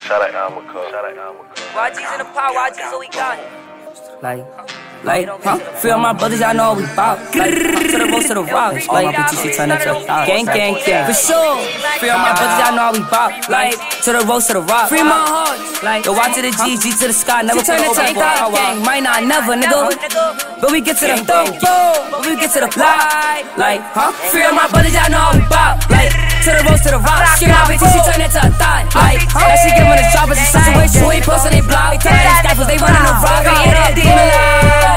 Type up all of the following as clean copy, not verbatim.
Shout out Almaco. YG's in the pot, YG's all we got. Feel my brothers, y'all know we bout. To the roast to the rocks. All my bitches, she turn into a thot. Gang, gang, gang. For sure. Feel my brothers, y'all know we bout. To the roast to the rocks. Free my heart. Yo, Y to the G, G to the sky. Never turn into a thot. Might not, never, nigga. But we get to the but we get to the fly. Feel my brothers, y'all know we bout. To the roast to the rocks. Get my bitches, she turn into a thot. Now she giving us job as a situation. We postin' they block. We turn they scaffolds, they running the rock. We in that demon life.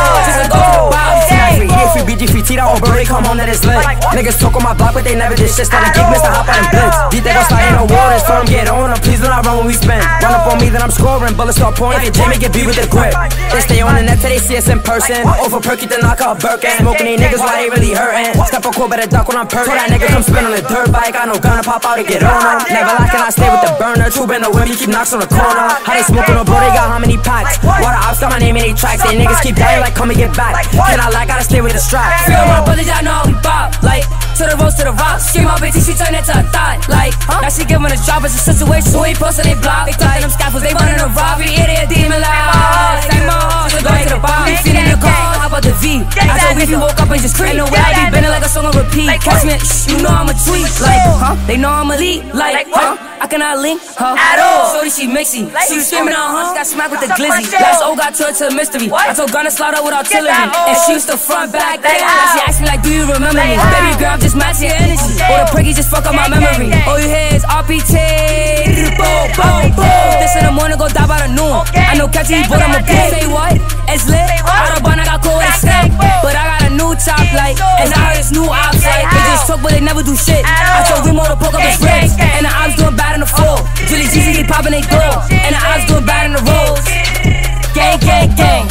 Free BG, free Tita, on Burry, come home, that is lit. Niggas talk on my block, but they never did shit. Starting geek, Mr. Hop on blitz. Beat they gon' slide in the waters, for them get on them. Please do not run when we spin. Run up on me, then I'm scoring. Bullets start pouring, if Jamie get beat with the grip. They stay on the net till they see us in person. Over perky, then knock out Birkin. Smoking these niggas while they really hurting. Step a court, better duck when I'm perk. Told that nigga come spin on the dirt bike. I know gonna pop out and get on them. Never lie, can I stay with the burner? True been the whip, you keep knocks on the corner. How they smoking on bro, they got how many packs? Water ops got my name in they tracks. They niggas keep dying like come and get back. Can I lie, gotta stay with the strap. Feel my brothers, y'all know we bop. To the roast to the rocks. Scream my bitch, she turn into a thot. Now she giving us job as a situation. So we postin' they block. They cutting them scaffolds, they running the rock. We idiot, demon life. Say my heart, just go to the bar. We feeding the car, how about the V? I told we woke up and just creep. Ain't no way I be bending like a song on repeat. Catch me, you know I'm a tweet. They know I'm elite. I cannot link her at all. Shorty, she mixy. She was screaming on her, got smacked with the glizzy. Last old got turned to a mystery. I told Gunna slide out with artillery. And she used to front back there. She asked me like, do you remember me? Baby girl, I'm just matching your energy. Or the pricky just fuck up my memory. All you hear is RPT. Boom, boom, boom. This in the morning, go die by the noon. I know Catchy, but I'm a bitch. Say what? It's lit. Out of bun, I got cold with a snake. But I got a new top light. And I heard it's new ops like. They just talk, but they never do shit. I told Remo to poke up his ribs. And the ops doing bad in the floor. Julie Jeezy, they popping they door. And the ops doing bad in the rolls. Gang, gang, gang.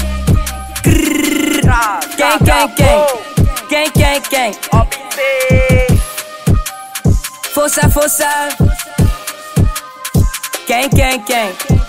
Gang, gang, gang. Gang, gang, gang. 4-7, 4-7. Gang, gang, gang.